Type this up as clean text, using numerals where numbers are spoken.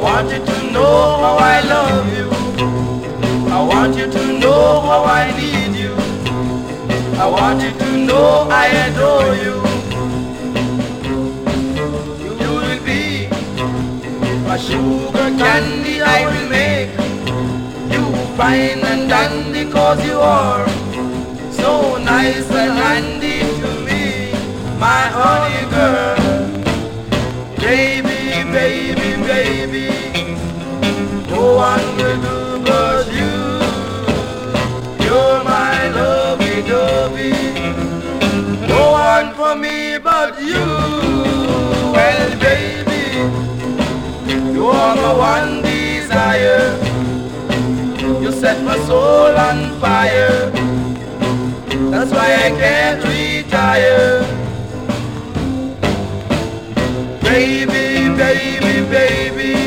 want you to know how I love you. I want you to know how I need you. I want you to know I adore you. You will be a sugar candy I will make. You fine and dandy cause you are so nice and handy to me, my honey girl. Baby, baby, baby, no one will do but you. You're my lovey-dovey, no one for me but you. Well, baby, you are my one desire. You set my soul on fire. That's why I can't retire. Baby, baby, baby,